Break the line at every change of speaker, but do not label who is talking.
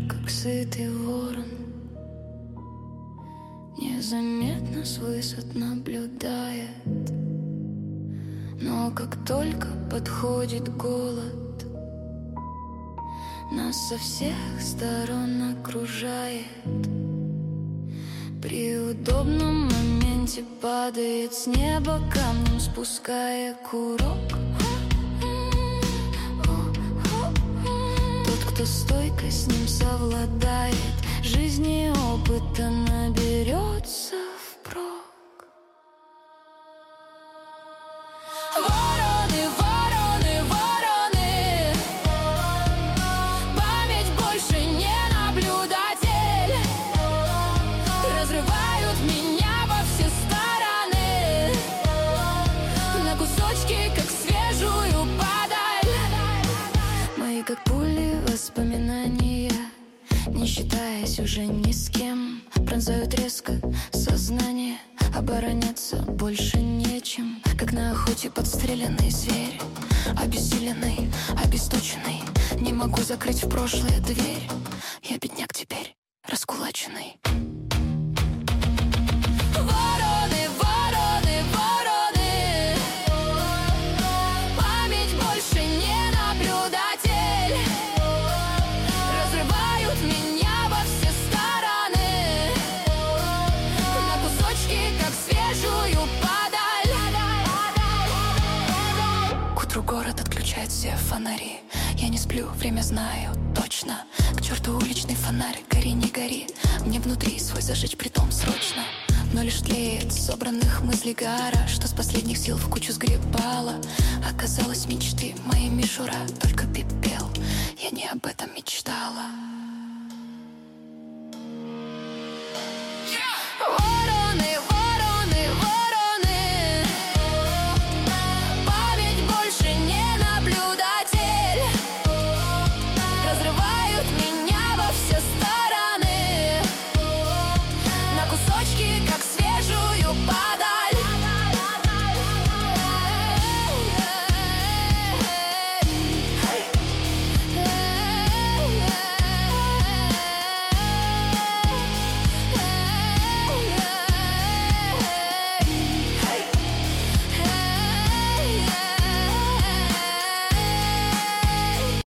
как сытый ворон, незаметно с высот наблюдает. Но как только подходит голод, нас со всех сторон окружает. При удобном моменте падает с неба камнем, спуская курок. Тот, кто стойко с ним совладает, жизни опыта наберется впрок. Вороны, вороны, вороны, память больше не наблюдатель. Разрывают меня во все стороны на кусочки, как свежую падаль. Мои как пули воспоминания, не считаясь уже ни с кем, пронзают резко сознание. Обороняться больше нечем, как на охоте подстреленный зверь. Обессиленный, обесточенный, не могу закрыть в прошлое дверь. Я бедняк теперь, раскулаченный. Вороны, вороны, вороны, память больше не наблюдатель. Разрывают меня во все стороны на кусочки, как свежую падаль. К утру город отключает все фонари. Я не сплю, время знаю точно. К черту уличный фонарь, гори, не гори. Мне внутри свой зажечь притом срочно. Но лишь тлеет собранных мыслей гора, что с последних сил в кучу сгребала. Оказалось, мечты моей мишура, только пепел. Я не об этом мечтала.